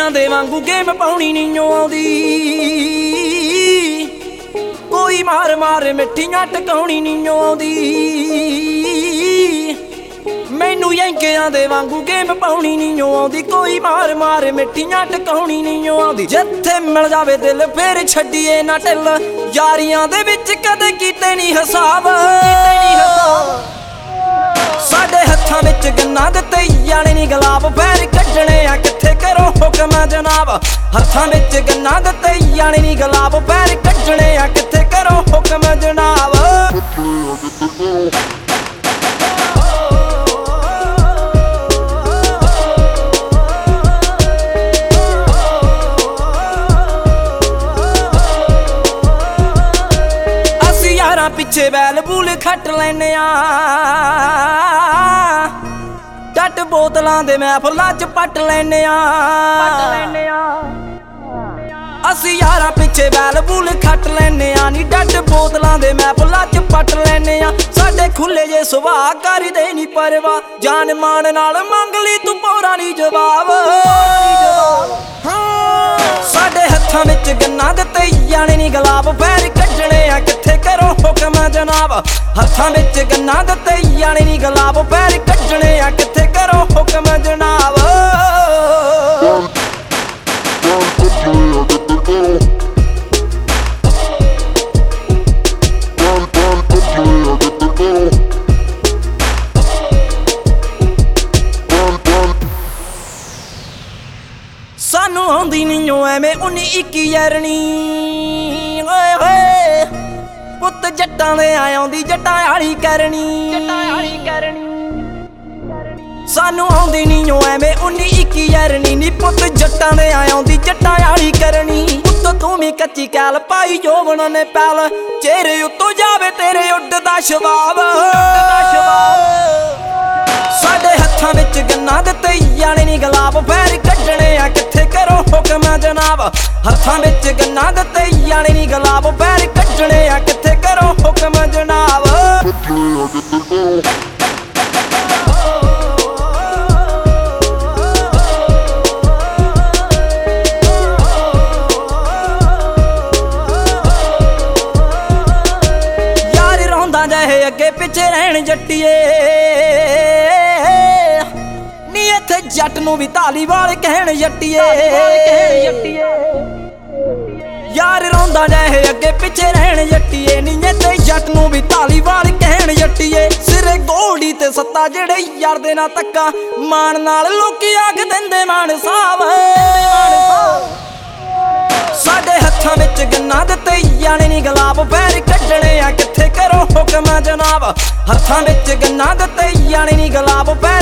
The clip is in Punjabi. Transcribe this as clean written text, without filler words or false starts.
ਇੰਕਿਆਂ ਦੇ ਵਾਂਗੂ ਗੇਮ ਪਾਉਣੀ ਨਹੀਂ ਆਉਂਦੀ ਕੋਈ ਮਾਰ ਮਾਰ ਮਿੱਠੀਆਂ ਟਕਾਉਣੀ ਨਹੀਂ ਆਉਂਦੀ ਮੈਨੂੰ ਇੰਕਿਆਂ ਦੇ ਵਾਂਗੂ ਗੇਮ ਪਾਉਣੀ ਨਹੀਂ ਆਉਂਦੀ ਕੋਈ ਮਾਰ ਮਾਰ ਮਿੱਠੀਆਂ ਟਕਾਉਣੀ ਨਹੀਂ ਆਉਂਦੀ ਜਿੱਥੇ ਮਿਲ ਜਾਵੇ ਦਿਲ ਫੇਰ ਛੱਡੀਏ ਨਾ ਢਿੱਲ ਯਾਰੀਆਂ ਦੇ ਵਿੱਚ ਕਦੇ ਕੀਤੇ ਨਹੀਂ ਹਿਸਾਬ ਸਾਡੇ ਹੱਥਾਂ ਵਿੱਚ ਗੰਨਾ ਦਿੱਤੇ ਯਾਨੇ ਨਹੀਂ ਗੁਲਾਬ ਫੇਰ ਕੱਢਣੇ ਆ ਕਿੱਥੇ ਕਰੋ ਹੁਕਮ ਜਨਾਬ ਹੱਥਾਂ ਵਿੱਚ ਗੰਨਾ ਦਿੱਤੇ ਯਾਨੇ ਨਹੀਂ ਗੁਲਾਬ ਫੇਰ ਕੱਢਣੇ ਆ ਕਿੱਥੇ ਕਰੋ ਹੁਕਮ ਜਨਾਬ ਅਸੀਂ ਯਾਰਾਂ ਪਿੱਛੇ ਬੈਲ ਬੂਲ ਖੱਟ ਲੈਨੇ ਆ ਡੱਟ ਬੋਤਲਾਂ ਦੇ ਮਹਿਫਲਾਂ ਚ ਪੱਟ ਲੈਨੇ ਆ ਅਸੀਂ ਯਾਰਾਂ ਪਿੱਛੇ ਬੈਲ ਬੂਲ ਖੱਟ ਲੈਨੇ ਆ ਨੀ ਡੱਟ ਬੋਤਲਾਂ ਦੇ ਮਹਿਫਲਾਂ ਚ ਪੱਟ ਲੈਨੇ ਆ ਸਾਡੇ ਖੁੱਲੇ ਜੇ ਸੁਭਾਅ ਕਰਦੇ ਨੀ ਪਰਵਾ ਜਾਨ ਮਾਨ ਨਾਲ ਮੰਗ ਲਈ ਤੂੰ ਪੌਰਾ ਨੀ ਜਵਾਬ ਸਾਡੇ ਹੱਥਾਂ ਵਿੱਚ ਗੰਨਾ ਦਿੱਤੇ ਯਾਨੇ ਨੀ ਗੁਲਾਬ ਫੇਰ ਕੱਢਣੇ ਆ ਕਿੱਥੇ ਕਰੋ ਹੁਕਮ ਜਨਾਬ ਹੱਥਾਂ ਵਿੱਚ ਗੰਨਾ ਦਿੱਤੇ ਯਾਨੇ ਨੀ ਗੁਲਾਬ ਫੇਰ ਕੱਢਣੇ ਆ ਕਿੱਥੇ ਕਰੋ ਹੁਕਮ ਜਨਾਬ ਸਾਨੂੰ ਆਉਂਦੀ ਨਹੀਂ ਓ ਐਵੇਂ 19-21 ਯਾਰਨੀ ਓਏ ਹੋਏ ਪੁੱਤ ਜੱਟਾਂ ਦੇ ਆਉਂਦੀ ਜੱਟਾਂ ਵਾਲੀ ਕਰਨੀ ਸਾਨੂੰ ਆਉਂਦੀ ਨਹੀਂ ਓ ਐਵੇਂ 19-21 ਯਾਰਨੀ ਨੀ ਪੁੱਤ ਜੱਟਾਂ ਦੇ ਆਉਂਦੀ ਜੱਟਾਂ ਵਾਲੀ ਕਰਨੀ ਪੁੱਤ ਤੂੰ ਵੀ ਕੱਚੀ ਕੈਲ ਪਾਈ ਜੋਬਨ ਨੇ ਪੈਲ ਚਿਹਰੇ ਉੱਤੋਂ ਜਾਵੇ ਤੇਰੇ ਉੱਡਦਾ ਸ਼ਵਾਬ ਸਾਡੇ ਹੱਥਾਂ ਵਿੱਚ ਗੰਨਾ ਦਿੱਤੇ ਯਾਨੇ ਨੀ ਗੁਲਾਬ ਫੇਰ ਕੱਢਣੇ ਆ ਕਿੱਥੇ ਕਰੋ ਹੁਕਮ ਜਨਾਬ ਹੱਥਾਂ ਵਿੱਚ ਗੰਨਾ ਦਿੱਤੇ ਯਾਨੇ ਨੀ ਗੁਲਾਬ ਫੇਰ ਕੱਢਣੇ ਆ ਕਿੱਥੇ ਕਰੋ ਹੁਕਮ ਜਨਾਬ ਯਾਰ ਰੋਂਦਾ ਜਾਏ ਅੱਗੇ ਪਿੱਛੇ ਰਹਿਣ ਜੱਟੀਏ ਇੱਥੇ ਜੱਟ ਨੂੰ ਵੀ ਧਾਲੀਵਾਲ ਕਹਿਣ ਜੱਟੀਏ ਯਾਰ ਰੋਂਦਾ ਜਾਏ ਅੱਗੇ ਪਿੱਛੇ ਰਹਿਣ ਜੱਟੀਏ ਨੀ ਇੱਥੇ ਜੱਟ ਨੂੰ ਵੀ ਧਾਲੀਵਾਲ ਕਹਿਣ ਜੱਟੀਏ ਸਿਰੇ ਗੋਲਡੀ ਤੇ ਸੱਤਾ ਜਿਹੜੇ ਯਾਰ ਦੇ ਨਾਲ ਧੱਕਾ ਮਾਣ ਨਾਲ ਲੋਕੀ ਆਖ ਦਿੰਦੇ ਮਾਨ ਸਾਹਿਬ ਸਾਡੇ ਹੱਥਾਂ ਵਿੱਚ ਗੰਨਾ ਦਿੱਤੇ ਯਾਨੇ ਨੀ ਗੁਲਾਬ ਫੇਰ ਕੱਢਣੇ ਆ ਕਿੱਥੇ ਕਰੋ ਹੁਕਮ ਜਨਾਬ ਹੱਥਾਂ ਵਿੱਚ ਗੰਨਾ ਦਿੱਤੇ ਯਾਨੇ ਨੀ ਗੁਲਾਬ